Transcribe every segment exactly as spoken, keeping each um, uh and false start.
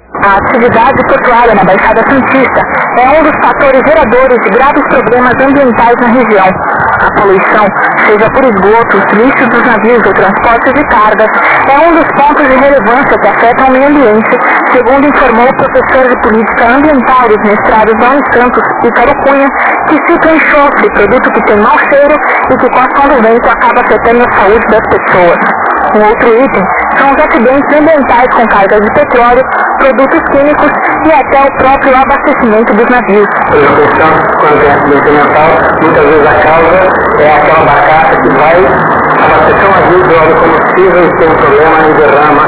A atividade portuária na Baixada Santista é um dos fatores geradores de graves problemas ambientais na região. A poluição, seja por esgotos, lixo dos navios ou transportes de cargas, é um dos pontos de relevância que afetam o meio ambiente, segundo informou o professor de Política Ambiental dos mestrados da Unisantos, Ícaro Cunha, que cita o enxofre, produto que tem mau cheiro e que com a ação do vento acaba afetando a saúde das pessoas. Um outro item são os acidentes ambientais com cargas de petróleo, produtos químicos e até o próprio abastecimento dos navios. Por exemplo, quando tem acidente ambiental, muitas vezes a causa é aquela barcaça que vai abastecer um navio de óleo combustível e tem um problema em derrama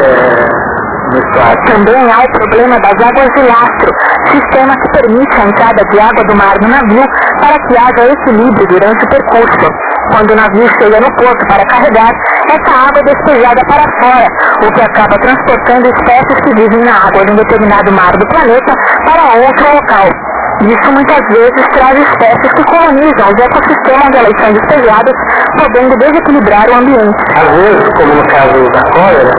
é, no estado. Também há o problema das águas de lastro, sistema que permite a entrada de água do mar no navio para que haja equilíbrio durante o percurso. Quando o navio chega no porto para carregar, essa água é despejada para fora, o que acaba transportando espécies que vivem na água de um determinado mar do planeta para outro local. Isso muitas vezes traz espécies que colonizam os ecossistemas onde elas são despejadas, podendo desequilibrar o ambiente. Às vezes, como no caso da cólera,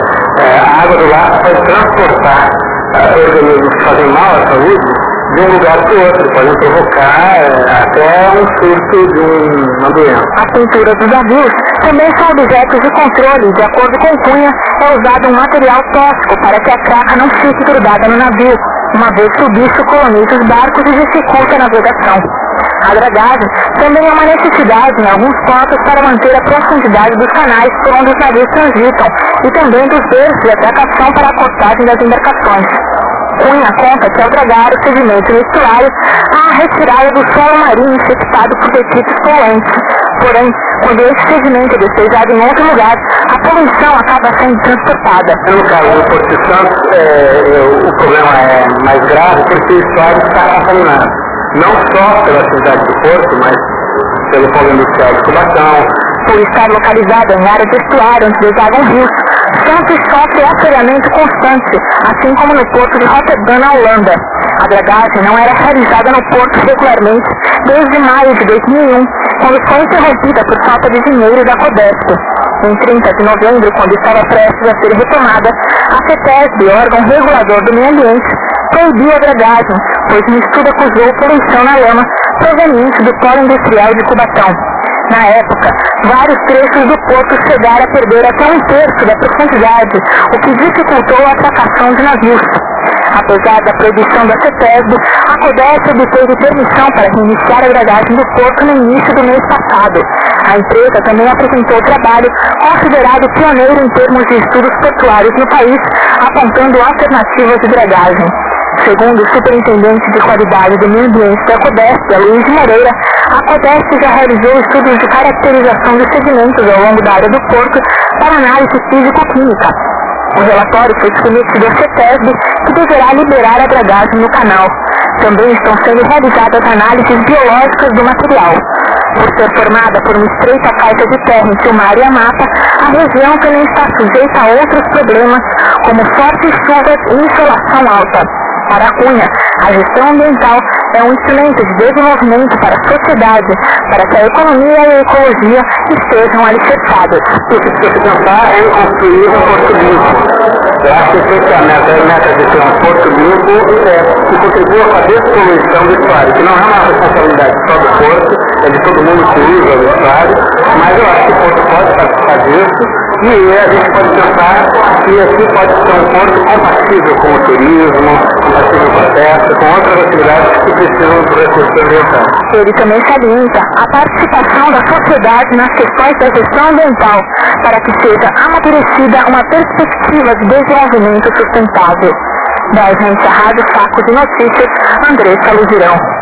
a água do lastro pode transportar organismos que fazem mal à saúde de um lugar para o outro, podem provocar é, até um surto de um, uma doença. As pinturas dos navios também são objetos de controle. De acordo com Cunha, é usado um material tóxico para que a craca não fique grudada no navio, uma vez que o bicho coloniza os barcos e dificulta a navegação. A dragagem também é uma necessidade em alguns pontos para manter a profundidade dos canais por onde os navios transitam e também dos berços de atracação para a cortagem das embarcações. Cunha conta que ao dragar o sedimento no estuário, há a retirada do solo marinho infectado por detritos poluentes. Porém, quando esse sedimento é despejado em outro lugar, a poluição acaba sendo transportada. No caso do Porto de Santos, é, é, o problema é mais grave porque o estuário está contaminado. Não só pela atividade do porto, mas pelo polo industrial de Cubatão. Por estar localizada em área de estuário onde desagam rios, Santos sofre assoreamento constante, assim como no porto de Rotterdam, na Holanda. A dragagem não era realizada no porto regularmente desde maio de dois mil e um, quando foi interrompida por falta de dinheiro da Codesp. Em trinta de novembro, quando estava prestes a ser retomada, a CETESB, órgão regulador do meio ambiente, proibiu a dragagem, pois um estudo acusou poluição na lama proveniente do polo industrial de Cubatão. Na época, vários trechos do porto chegaram a perder até um terço da profundidade, o que dificultou a atracação de navios. Apesar da proibição da CETESB, a Codesp obteve permissão para reiniciar a dragagem do porto no início do mês passado. A empresa também apresentou trabalho considerado pioneiro em termos de estudos portuários no país, apontando alternativas de dragagem. Segundo o superintendente de qualidade do meio ambiente da Codesp, Luiz Moreira, a Codesp já realizou estudos de caracterização de sedimentos ao longo da área do porto para análise físico-química. O relatório foi submetido à CETESB, que deverá liberar a dragagem no canal. Também estão sendo realizadas análises biológicas do material. Por ser formada por uma estreita faixa de terra entre o mar e a mata, a região também está sujeita a outros problemas, como fortes chuvas e insolação alta. Para Cunha, a gestão ambiental é um instrumento de desenvolvimento para a sociedade, para que a economia e a ecologia estejam alicerçadas. O que precisa pensar é em construir um porto limpo. Eu acho que essa é a meta, a meta de ter um porto limpo é, que contribua com a despoluição do estuário, que não é uma responsabilidade só do porto, é de todo mundo que usa o estuário, mas eu acho que o porto pode participar disso e a gente pode pensar que aqui pode ser um porto compatível com o turismo, compatível com a pesca, com outras atividades que precisam do recurso ambiental. Ele também salienta a participação da sociedade nas questões da gestão ambiental, para que seja amadurecida uma perspectiva de desenvolvimento sustentável. Da agência Rádio Saco de Notícias, Andressa Luzirão.